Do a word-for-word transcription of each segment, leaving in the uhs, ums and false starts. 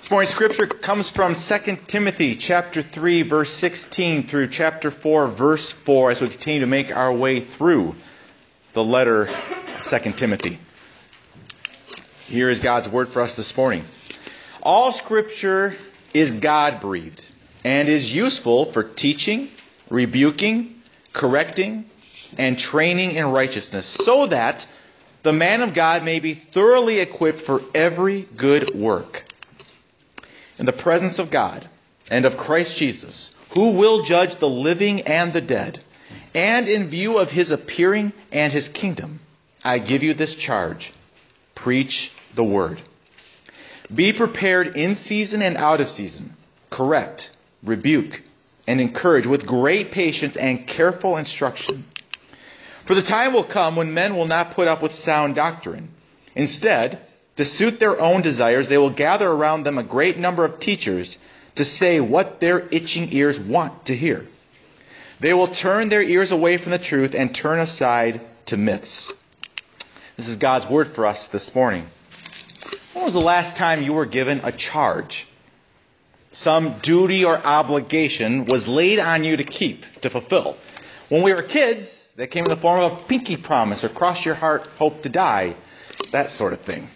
This morning's scripture comes from Second Timothy chapter three, verse sixteen through chapter four, verse four, as we continue to make our way through the letter of Second Timothy. Here is God's word for us this morning. All scripture is God-breathed and is useful for teaching, rebuking, correcting, and training in righteousness, so that the man of God may be thoroughly equipped for every good work. In the presence of God and of Christ Jesus, who will judge the living and the dead, and in view of his appearing and his kingdom, I give you this charge: preach the word. Be prepared in season and out of season. Correct, rebuke, and encourage with great patience and careful instruction. For the time will come when men will not put up with sound doctrine. Instead, to suit their own desires, they will gather around them a great number of teachers to say what their itching ears want to hear. They will turn their ears away from the truth and turn aside to myths. This is God's word for us this morning. When was the last time you were given a charge? Some duty or obligation was laid on you to keep, to fulfill. When we were kids, that came in the form of a pinky promise or cross your heart, hope to die, that sort of thing.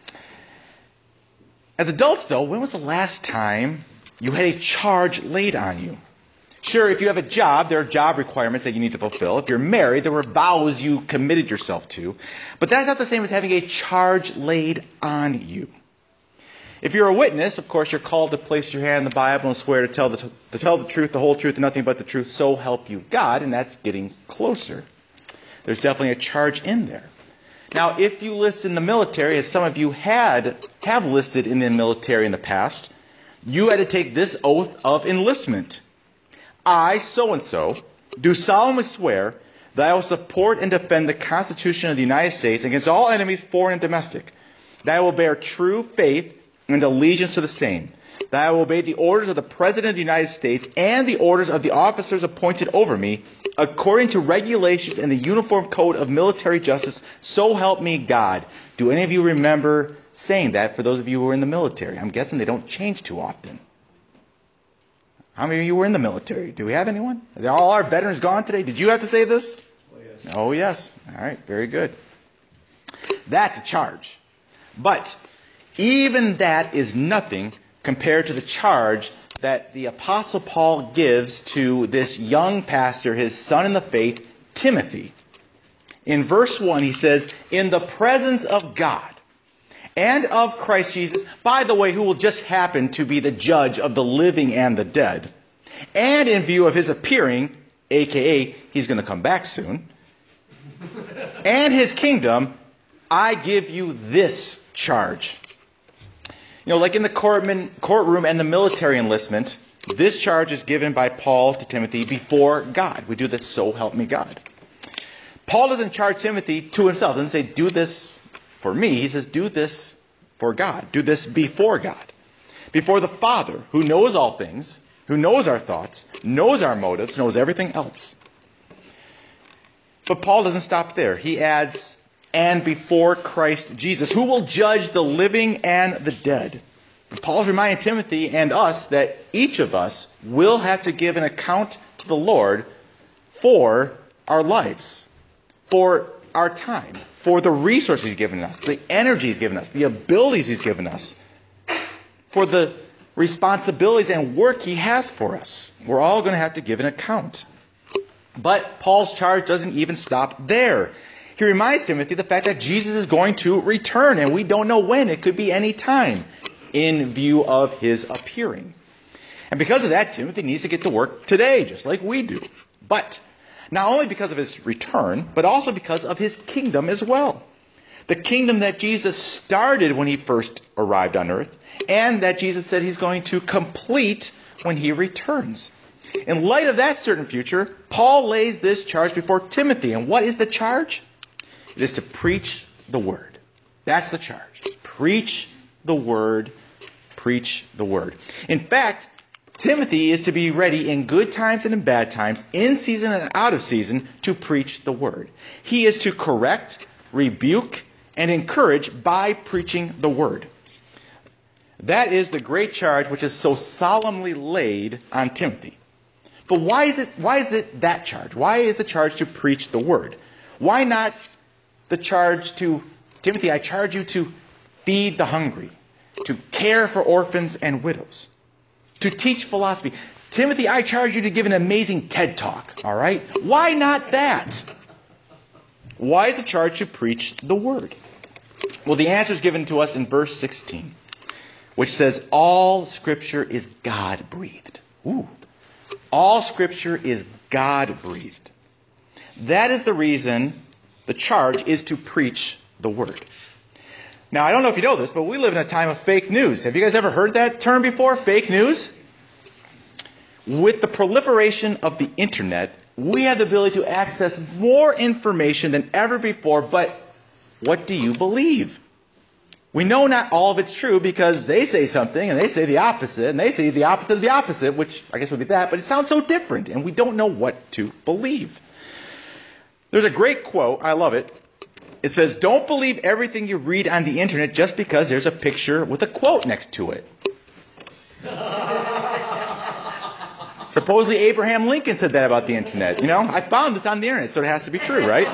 As adults, though, when was the last time you had a charge laid on you? Sure, if you have a job, there are job requirements that you need to fulfill. If you're married, there were vows you committed yourself to. But that's not the same as having a charge laid on you. If you're a witness, of course, you're called to place your hand in the Bible and swear to tell the, to tell the truth, the whole truth, and nothing but the truth, so help you God, and that's getting closer. There's definitely a charge in there. Now, if you list in the military, as some of you had have listed in the military in the past, you had to take this oath of enlistment. I, so-and-so, do solemnly swear that I will support and defend the Constitution of the United States against all enemies, foreign and domestic, that I will bear true faith and allegiance to the same, that I will obey the orders of the President of the United States and the orders of the officers appointed over me, according to regulations and the Uniform Code of Military Justice, so help me God. Do any of you remember saying that for those of you who were in the military? I'm guessing they don't change too often. How many of you were in the military? Do we have anyone? Are all our veterans gone today? Did you have to say this? Oh, yes. Oh, yes. All right, very good. That's a charge. But even that is nothing compared to the charge that the Apostle Paul gives to this young pastor, his son in the faith, Timothy. In verse one, he says, in the presence of God and of Christ Jesus, by the way, who will just happen to be the judge of the living and the dead, and in view of his appearing, aka he's going to come back soon, and his kingdom, I give you this charge. You know, like in the courtroom and the military enlistment, this charge is given by Paul to Timothy before God. We do this, so help me God. Paul doesn't charge Timothy to himself. He doesn't say, do this for me. He says, do this for God. Do this before God. Before the Father, who knows all things, who knows our thoughts, knows our motives, knows everything else. But Paul doesn't stop there. He adds, and before Christ Jesus, who will judge the living and the dead. And Paul's reminding Timothy and us that each of us will have to give an account to the Lord for our lives, for our time, for the resources He's given us, the energy He's given us, the abilities He's given us, for the responsibilities and work He has for us. We're all going to have to give an account. But Paul's charge doesn't even stop there. He reminds Timothy the fact that Jesus is going to return, and we don't know when. It could be any time in view of his appearing. And because of that, Timothy needs to get to work today, just like we do. But not only because of his return, but also because of his kingdom as well. The kingdom that Jesus started when he first arrived on earth, and that Jesus said he's going to complete when he returns. In light of that certain future, Paul lays this charge before Timothy. And what is the charge? It is to preach the word. That's the charge. Preach the word. Preach the word. In fact, Timothy is to be ready in good times and in bad times, in season and out of season, to preach the word. He is to correct, rebuke, and encourage by preaching the word. That is the great charge which is so solemnly laid on Timothy. But why is it, why is it that charge? Why is the charge to preach the word? Why not the charge to, Timothy, I charge you to feed the hungry, to care for orphans and widows, to teach philosophy. Timothy, I charge you to give an amazing TED Talk, all right? Why not that? Why is the charge to preach the word? Well, the answer is given to us in verse sixteen, which says, all Scripture is God-breathed. Ooh. All Scripture is God-breathed. That is the reason the charge is to preach the word. Now, I don't know if you know this, but we live in a time of fake news. Have you guys ever heard that term before, fake news? With the proliferation of the internet, we have the ability to access more information than ever before, but what do you believe? We know not all of it's true because they say something and they say the opposite, and they say the opposite of the opposite, which I guess would be that, but it sounds so different, and we don't know what to believe. There's a great quote, I love it. It says, don't believe everything you read on the internet just because there's a picture with a quote next to it. Supposedly Abraham Lincoln said that about the internet. You know, I found this on the internet, so it has to be true, right?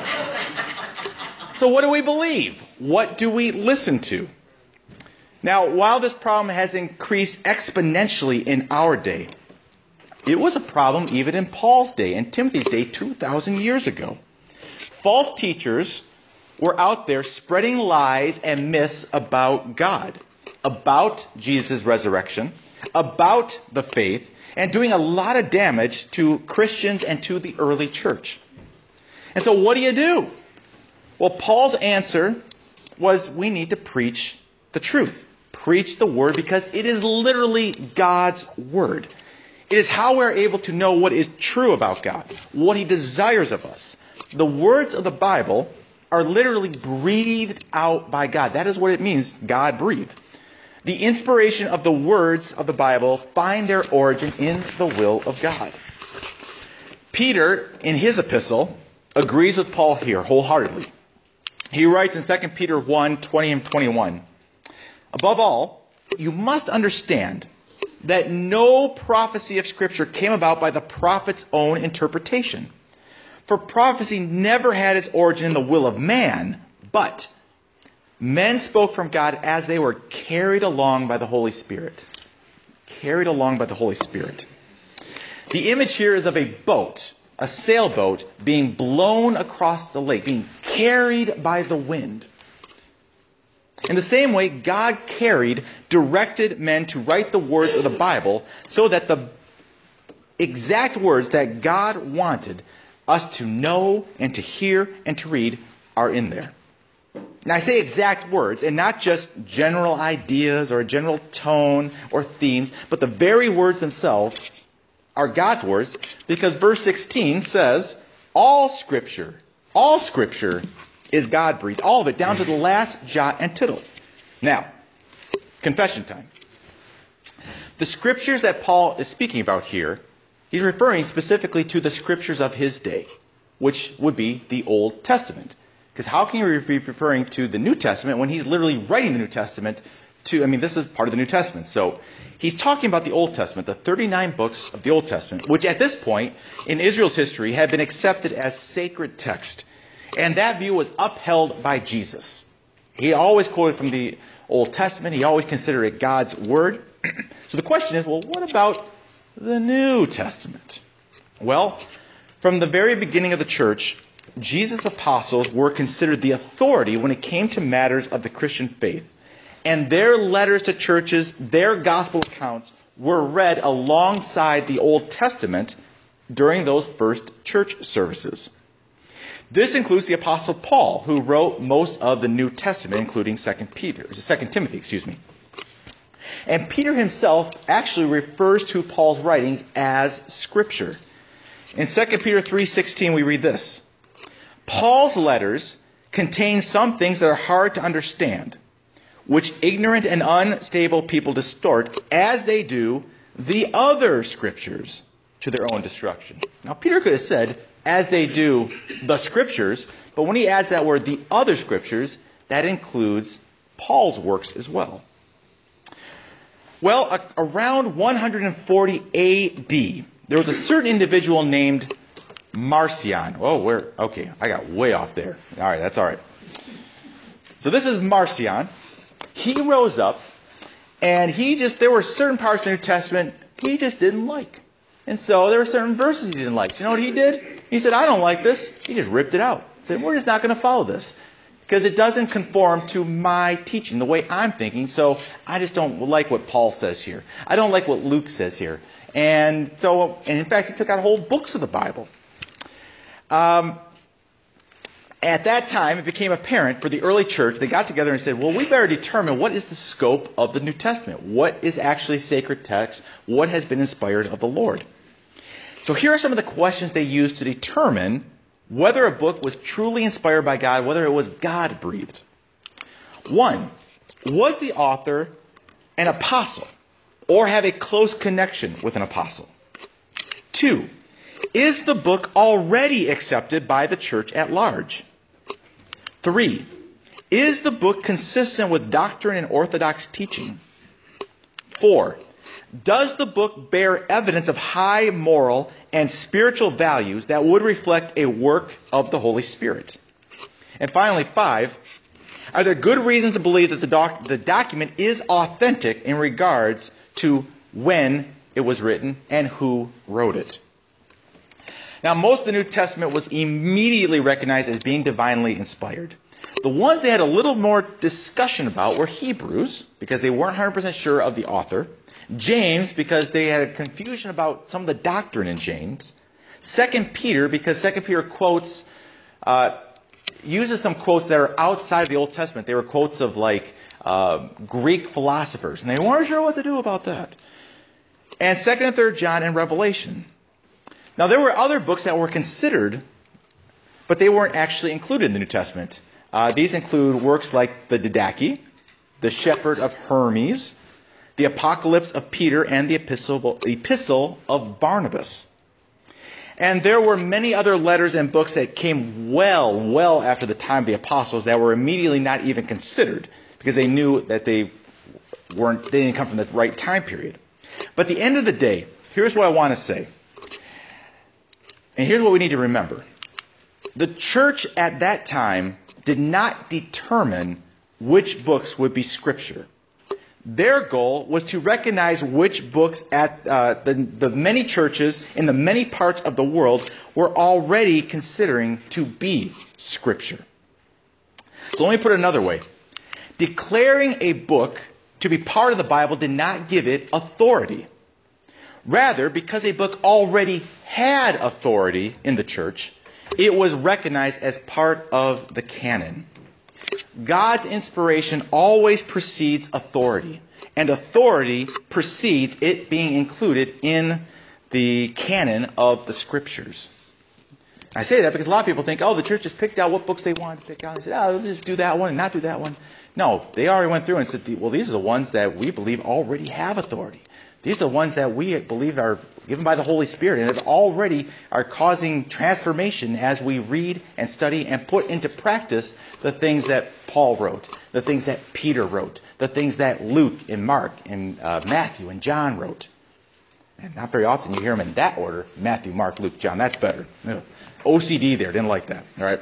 So what do we believe? What do we listen to? Now, while this problem has increased exponentially in our day, it was a problem even in Paul's day and Timothy's day two thousand years ago. False teachers were out there spreading lies and myths about God, about Jesus' resurrection, about the faith, and doing a lot of damage to Christians and to the early church. And so what do you do? Well, Paul's answer was we need to preach the truth. Preach the word because it is literally God's word. It is how we're able to know what is true about God, what he desires of us. The words of the Bible are literally breathed out by God. That is what it means, God breathed. The inspiration of the words of the Bible find their origin in the will of God. Peter, in his epistle, agrees with Paul here wholeheartedly. He writes in Second Peter one, twenty and twenty-one, above all, you must understand that no prophecy of Scripture came about by the prophet's own interpretation. For prophecy never had its origin in the will of man, but men spoke from God as they were carried along by the Holy Spirit. Carried along by the Holy Spirit. The image here is of a boat, a sailboat, being blown across the lake, being carried by the wind. In the same way, God carried, directed men to write the words of the Bible so that the exact words that God wanted us to know and to hear and to read are in there. Now I say exact words and not just general ideas or a general tone or themes, but the very words themselves are God's words, because verse sixteen says, all Scripture, all Scripture is God-breathed. All of it, down to the last jot and tittle. Now, confession time. The Scriptures that Paul is speaking about here, he's referring specifically to the Scriptures of his day, which would be the Old Testament. Because how can you be referring to the New Testament when he's literally writing the New Testament to, I mean, this is part of the New Testament. So he's talking about the Old Testament, the thirty-nine books of the Old Testament, which at this point in Israel's history had been accepted as sacred text. And that view was upheld by Jesus. He always quoted from the Old Testament. He always considered it God's word. So the question is, well, what about the New Testament? Well, from the very beginning of the church, Jesus' apostles were considered the authority when it came to matters of the Christian faith. And their letters to churches, their gospel accounts, were read alongside the Old Testament during those first church services. This includes the Apostle Paul, who wrote most of the New Testament, including Second Peter, Second Timothy, excuse me. And Peter himself actually refers to Paul's writings as Scripture. In Second Peter three sixteen, we read this: Paul's letters contain some things that are hard to understand, which ignorant and unstable people distort, as they do the other Scriptures to their own destruction. Now, Peter could have said, as they do the Scriptures, but when he adds that word, the other Scriptures, that includes Paul's works as well. Well, a- around one hundred forty A D, there was a certain individual named Marcion. Oh, where? Okay, I got way off there. All right, that's all right. So this is Marcion. He rose up, and he just, there were certain parts of the New Testament he just didn't like. And so there were certain verses he didn't like. So you know what he did? He said, I don't like this. He just ripped it out. He said, we're just not going to follow this, because it doesn't conform to my teaching, the way I'm thinking. So I just don't like what Paul says here. I don't like what Luke says here. And so, and in fact, he took out whole books of the Bible. Um, at that time, it became apparent for the early church, they got together and said, well, we better determine what is the scope of the New Testament. What is actually sacred text? What has been inspired of the Lord? So here are some of the questions they used to determine whether a book was truly inspired by God, whether it was God-breathed. One, was the author an apostle or have a close connection with an apostle? Two, is the book already accepted by the church at large? Three, is the book consistent with doctrine and orthodox teaching? Four, does the book bear evidence of high moral and spiritual values that would reflect a work of the Holy Spirit? And finally, five, are there good reasons to believe that the, doc- the document is authentic in regards to when it was written and who wrote it? Now, most of the New Testament was immediately recognized as being divinely inspired. The ones they had a little more discussion about were Hebrews, because they weren't one hundred percent sure of the author. James, because they had a confusion about some of the doctrine in James. Second Peter, because Second Peter quotes, uh, uses some quotes that are outside of the Old Testament. They were quotes of like uh, Greek philosophers, and they weren't sure what to do about that. And Second and Third John and Revelation. Now, there were other books that were considered, but they weren't actually included in the New Testament. Uh, these include works like the Didache, the Shepherd of Hermes, the Apocalypse of Peter, and the Epistle, Epistle of Barnabas. And there were many other letters and books that came well, well after the time of the apostles that were immediately not even considered, because they knew that they weren't, they didn't come from the right time period. But at the end of the day, here's what I want to say. And here's what we need to remember. The church at that time did not determine which books would be Scripture. Their goal was to recognize which books at uh, the, the many churches in the many parts of the world were already considering to be Scripture. So let me put it another way. Declaring a book to be part of the Bible did not give it authority. Rather, because a book already had authority in the church, it was recognized as part of the canon. God's inspiration always precedes authority, and authority precedes it being included in the canon of the Scriptures. I say that because a lot of people think, oh, the church just picked out what books they wanted to pick out. They said, oh, let's just do that one and not do that one. No, they already went through and said, well, these are the ones that we believe already have authority. These are the ones that we believe are given by the Holy Spirit and that already are causing transformation as we read and study and put into practice the things that Paul wrote, the things that Peter wrote, the things that Luke and Mark and uh, Matthew and John wrote. And not very often you hear them in that order. Matthew, Mark, Luke, John. That's better. O C D there. Didn't like that. All right.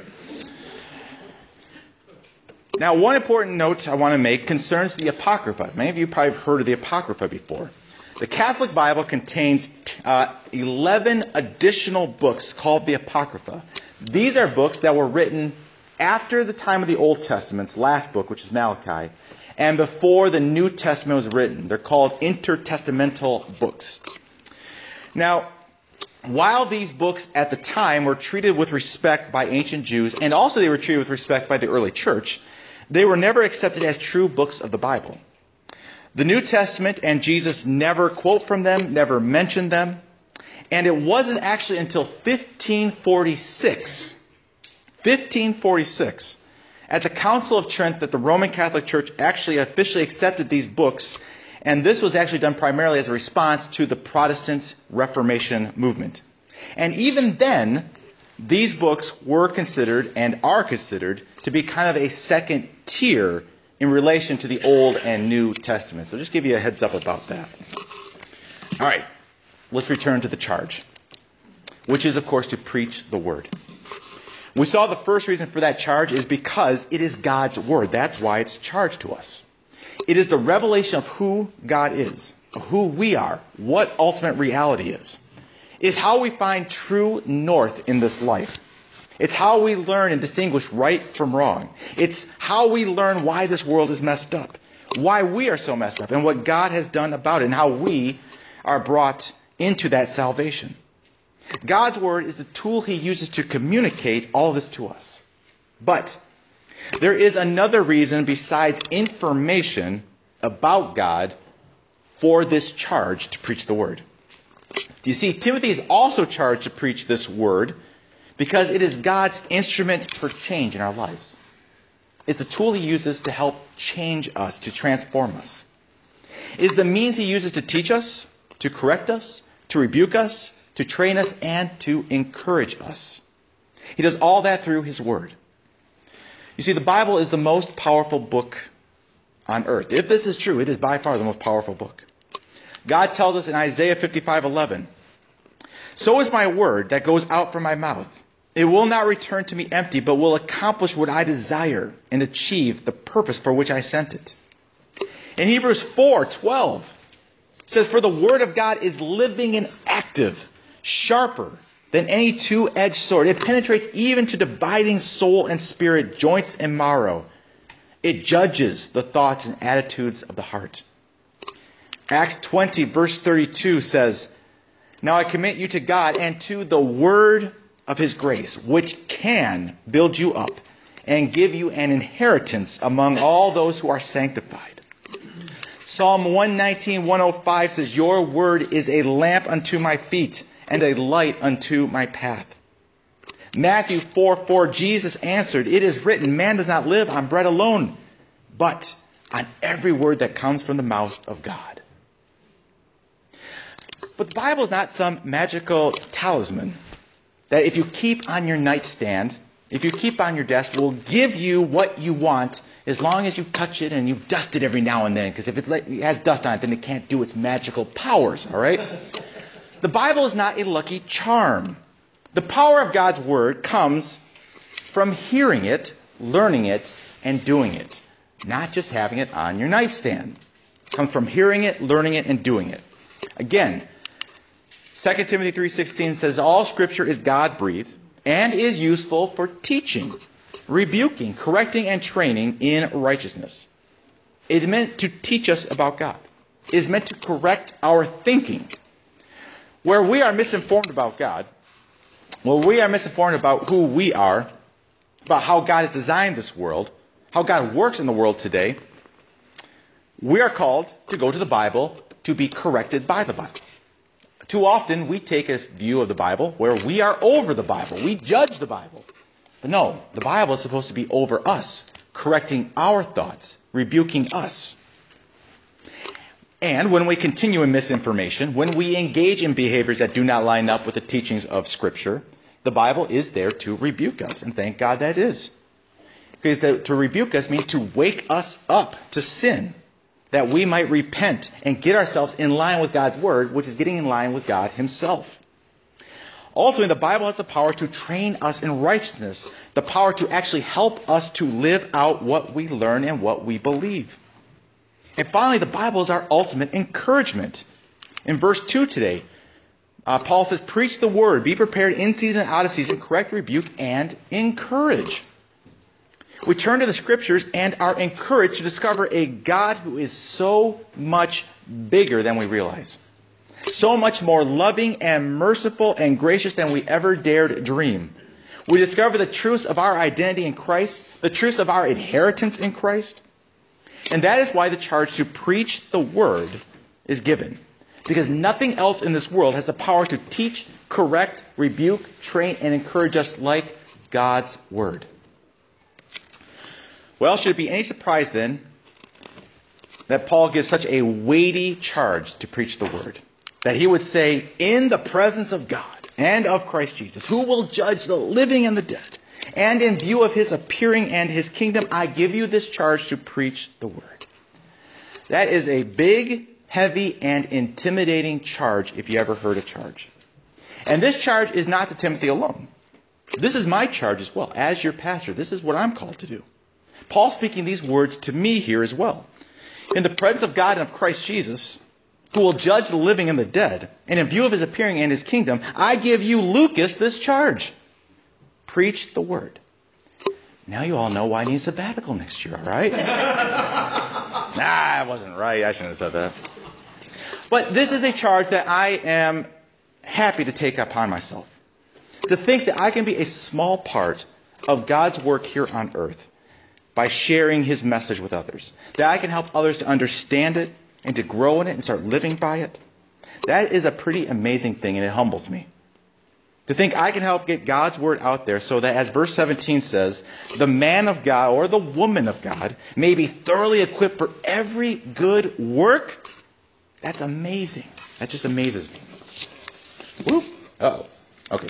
Now, one important note I want to make concerns the Apocrypha. Many of you probably have heard of the Apocrypha before. The Catholic Bible contains uh, eleven additional books called the Apocrypha. These are books that were written after the time of the Old Testament's last book, which is Malachi, and before the New Testament was written. They're called intertestamental books. Now, while these books at the time were treated with respect by ancient Jews, and also they were treated with respect by the early church, they were never accepted as true books of the Bible. The New Testament and Jesus never quote from them, never mention them. And it wasn't actually until fifteen forty-six, fifteen forty-six, at the Council of Trent that the Roman Catholic Church actually officially accepted these books. And this was actually done primarily as a response to the Protestant Reformation movement. And even then, these books were considered and are considered to be kind of a second tier in relation to the Old and New Testament. So just give you a heads up about that. All right, let's return to the charge, which is, of course, to preach the word. We saw the first reason for that charge is because it is God's word. That's why it's charged to us. It is the revelation of who God is, of who we are, what ultimate reality is. It's how we find true north in this life. It's how we learn and distinguish right from wrong. It's how we learn why this world is messed up, why we are so messed up, and what God has done about it, and how we are brought into that salvation. God's word is the tool he uses to communicate all this to us. But there is another reason besides information about God for this charge to preach the word. Do you see, Timothy is also charged to preach this word because it is God's instrument for change in our lives. It's the tool he uses to help change us, to transform us. It is the means he uses to teach us, to correct us, to rebuke us, to train us, and to encourage us. He does all that through his word. You see, the Bible is the most powerful book on earth. If this is true, it is by far the most powerful book. God tells us in Isaiah fifty-five eleven, "So is my word that goes out from my mouth. It will not return to me empty, but will accomplish what I desire and achieve the purpose for which I sent it." In Hebrews four twelve, it says, "For the word of God is living and active, sharper than any two-edged sword. It penetrates even to dividing soul and spirit, joints and marrow. It judges the thoughts and attitudes of the heart." Acts twenty verse thirty-two says, "Now I commit you to God and to the word of his grace, which can build you up and give you an inheritance among all those who are sanctified." Psalm one nineteen, one oh five says, "Your word is a lamp unto my feet and a light unto my path." Matthew four four, Jesus answered, "It is written, man does not live on bread alone, but on every word that comes from the mouth of God." But the Bible is not some magical talisman that if you keep on your nightstand, if you keep on your desk, will give you what you want as long as you touch it and you dust it every now and then. Because if it has dust on it, then it can't do its magical powers, all right? The Bible is not a lucky charm. The power of God's word comes from hearing it, learning it, and doing it. Not just having it on your nightstand. It comes from hearing it, learning it, and doing it. Again, Second Timothy three sixteen says, "All Scripture is God-breathed and is useful for teaching, rebuking, correcting, and training in righteousness." It is meant to teach us about God. It is meant to correct our thinking. Where we are misinformed about God, where we are misinformed about who we are, about how God has designed this world, how God works in the world today, we are called to go to the Bible to be corrected by the Bible. Too often we take a view of the Bible where we are over the Bible. We judge the Bible. But no, the Bible is supposed to be over us, correcting our thoughts, rebuking us. And when we continue in misinformation, when we engage in behaviors that do not line up with the teachings of Scripture, the Bible is there to rebuke us. And thank God that is. Because to rebuke us means to wake us up to sin, that we might repent and get ourselves in line with God's word, which is getting in line with God himself. Also, the Bible has the power to train us in righteousness, the power to actually help us to live out what we learn and what we believe. And finally, the Bible is our ultimate encouragement. In verse two today, uh, Paul says, "Preach the word, be prepared in season and out of season, correct, rebuke, and encourage." We turn to the Scriptures and are encouraged to discover a God who is so much bigger than we realize. So much more loving and merciful and gracious than we ever dared dream. We discover the truths of our identity in Christ, the truths of our inheritance in Christ. And that is why the charge to preach the word is given. Because nothing else in this world has the power to teach, correct, rebuke, train, and encourage us like God's word. Well, should it be any surprise then that Paul gives such a weighty charge to preach the word? That he would say, "In the presence of God and of Christ Jesus, who will judge the living and the dead, And in view of his appearing and his kingdom, I give you this charge to preach the word. That is a big, heavy, and intimidating charge if you ever heard a charge. And this charge is not to Timothy alone. This is my charge as well. As your pastor, this is what I'm called to do. Paul speaking these words to me here as well. In the presence of God and of Christ Jesus, who will judge the living and the dead, and in view of his appearing and his kingdom, I give you, Lucas, this charge. Preach the word. Now you all know why I need a sabbatical next year, all right? Nah, I wasn't right. I shouldn't have said that. But this is a charge that I am happy to take upon myself. To think that I can be a small part of God's work here on earth by sharing his message with others. That I can help others to understand it and to grow in it and start living by it. That is a pretty amazing thing, and it humbles me. To think I can help get God's word out there so that, as verse seventeen says, the man of God or the woman of God may be thoroughly equipped for every good work. That's amazing. That just amazes me. Whoop. Uh-oh. Okay.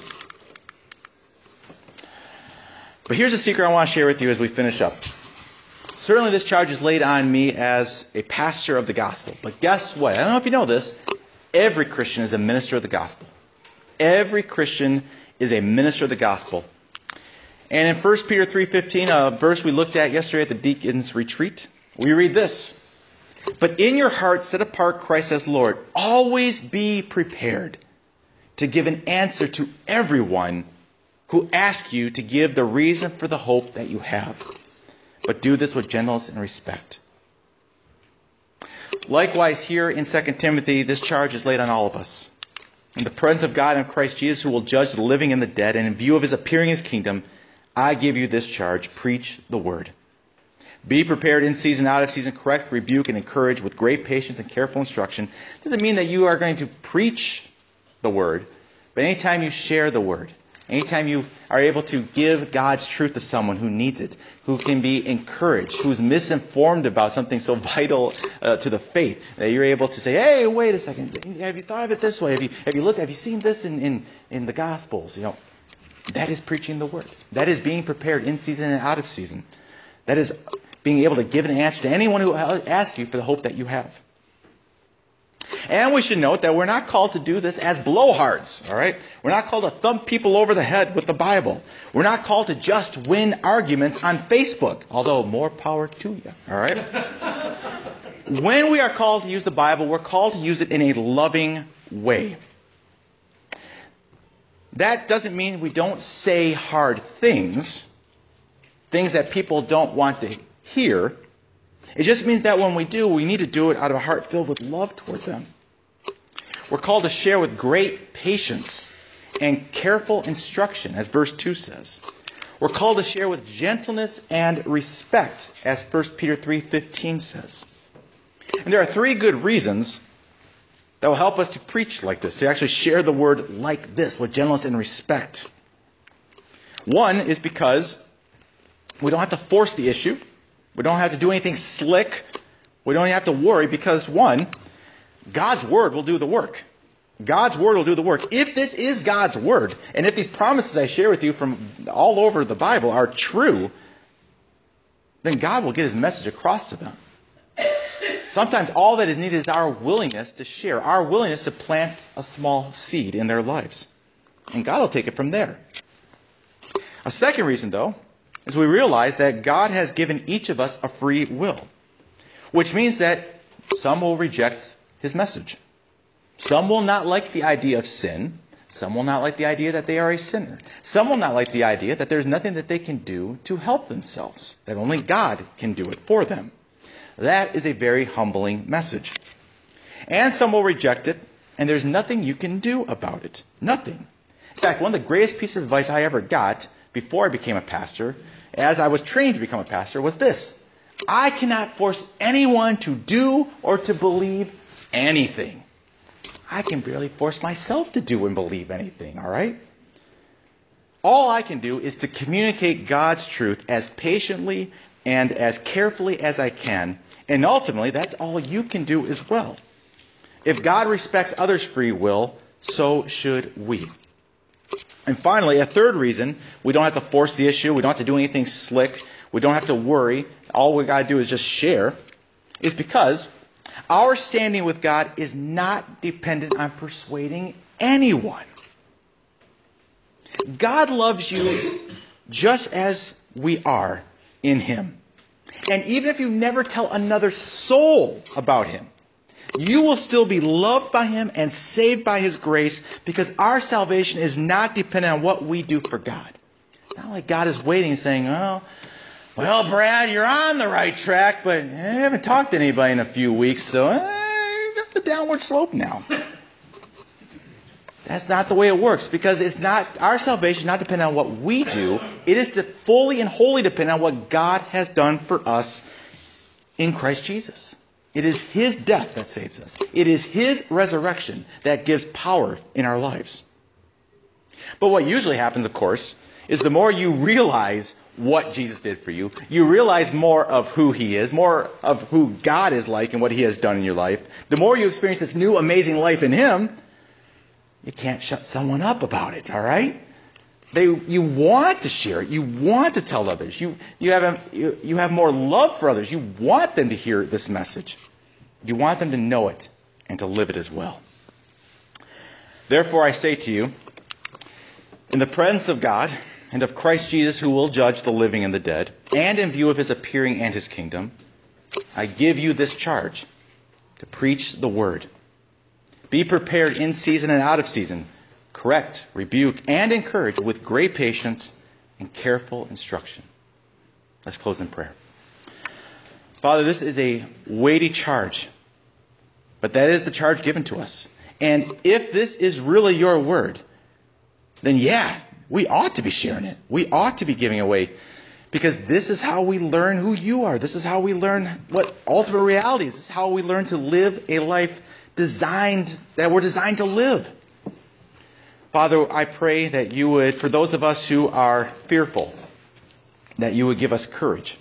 But here's a secret I want to share with you as we finish up. Certainly this charge is laid on me as a pastor of the gospel. But guess what? I don't know if you know this. Every Christian is a minister of the gospel. Every Christian is a minister of the gospel. And in First Peter three fifteen, a verse we looked at yesterday at the deacon's retreat, we read this. But in your heart set apart Christ as Lord. Always be prepared to give an answer to everyone who asks you to give the reason for the hope that you have. But do this with gentleness and respect. Likewise, here in Second Timothy, this charge is laid on all of us. In the presence of God and Christ Jesus, who will judge the living and the dead, and in view of his appearing in his kingdom, I give you this charge. Preach the word. Be prepared in season, out of season, correct, rebuke, and encourage with great patience and careful instruction. It doesn't mean that you are going to preach the word, but anytime you share the word, anytime you are able to give God's truth to someone who needs it, who can be encouraged, who's misinformed about something so vital uh, to the faith, that you're able to say, hey, wait a second, have you thought of it this way? Have you have you looked, have you seen this in, in, in the Gospels? You know, that is preaching the word. That is being prepared in season and out of season. That is being able to give an answer to anyone who asks you for the hope that you have. And we should note that we're not called to do this as blowhards, all right? We're not called to thump people over the head with the Bible. We're not called to just win arguments on Facebook, although more power to you, all right? When we are called to use the Bible, we're called to use it in a loving way. That doesn't mean we don't say hard things, things that people don't want to hear. It just means that when we do, we need to do it out of a heart filled with love toward them. We're called to share with great patience and careful instruction, as verse two says. We're called to share with gentleness and respect, as First Peter three fifteen says. And there are three good reasons that will help us to preach like this, to actually share the word like this, with gentleness and respect. One is because we don't have to force the issue. We don't have to do anything slick. We don't have to worry because, one, God's word will do the work. God's word will do the work. If this is God's word, and if these promises I share with you from all over the Bible are true, then God will get his message across to them. Sometimes all that is needed is our willingness to share, our willingness to plant a small seed in their lives. And God will take it from there. A second reason, though, is we realize that God has given each of us a free will, which means that some will reject his message. Some will not like the idea of sin. Some will not like the idea that they are a sinner. Some will not like the idea that there's nothing that they can do to help themselves, that only God can do it for them. That is a very humbling message. And some will reject it, and there's nothing you can do about it. Nothing. In fact, one of the greatest pieces of advice I ever got before I became a pastor, as I was trained to become a pastor, was this. I cannot force anyone to do or to believe anything. I can barely force myself to do and believe anything, all right? All I can do is to communicate God's truth as patiently and as carefully as I can. And ultimately, that's all you can do as well. If God respects others' free will, so should we. And finally, a third reason we don't have to force the issue, we don't have to do anything slick, we don't have to worry, all we got to do is just share, is because our standing with God is not dependent on persuading anyone. God loves you just as we are in Him. And even if you never tell another soul about Him, you will still be loved by Him and saved by His grace, because our salvation is not dependent on what we do for God. It's not like God is waiting saying, oh, well, Brad, you're on the right track, but I haven't talked to anybody in a few weeks, so eh, you're up the downward slope now. That's not the way it works, because it's not, our salvation is not dependent on what we do. It is fully and wholly dependent on what God has done for us in Christ Jesus. It is His death that saves us. It is His resurrection that gives power in our lives. But what usually happens, of course, is the more you realize what Jesus did for you, you realize more of who He is, more of who God is like and what He has done in your life. The more you experience this new amazing life in Him, you can't shut someone up about it, all right? They, you want to share it. You want to tell others. You, you, have a, you, you have more love for others. You want them to hear this message. You want them to know it and to live it as well. Therefore, I say to you, in the presence of God and of Christ Jesus, who will judge the living and the dead, and in view of His appearing and His kingdom, I give you this charge, to preach the word. Be prepared in season and out of season. Correct, rebuke, and encourage with great patience and careful instruction. Let's close in prayer. Father, this is a weighty charge, but that is the charge given to us. And if this is really your word, then yeah, we ought to be sharing it. We ought to be giving away, because this is how we learn who you are. This is how we learn what ultimate reality is. This is how we learn to live a life designed, that we're designed to live. Father, I pray that you would, for those of us who are fearful, that you would give us courage.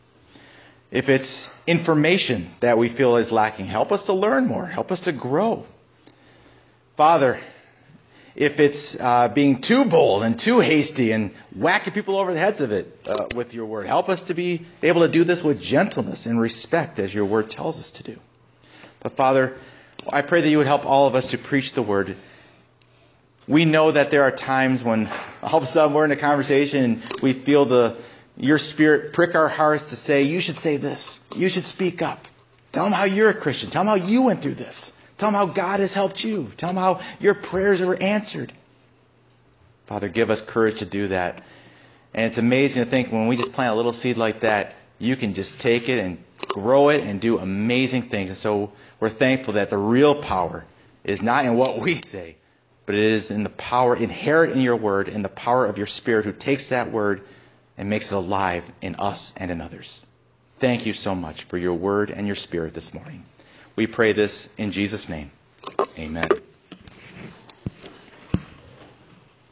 If it's information that we feel is lacking, help us to learn more. Help us to grow. Father, if it's uh, being too bold and too hasty and whacking people over the heads of it uh, with your word, help us to be able to do this with gentleness and respect as your word tells us to do. But Father, I pray that you would help all of us to preach the word. We know that there are times when all of a sudden we're in a conversation and we feel the your spirit prick our hearts to say, you should say this. You should speak up. Tell them how you're a Christian. Tell them how you went through this. Tell them how God has helped you. Tell them how your prayers were answered. Father, give us courage to do that. And it's amazing to think when we just plant a little seed like that, you can just take it and grow it and do amazing things. And so we're thankful that the real power is not in what we say, but it is in the power inherent in your word, in the power of your Spirit who takes that word and makes it alive in us and in others. Thank you so much for your word and your Spirit this morning. We pray this in Jesus' name. Amen.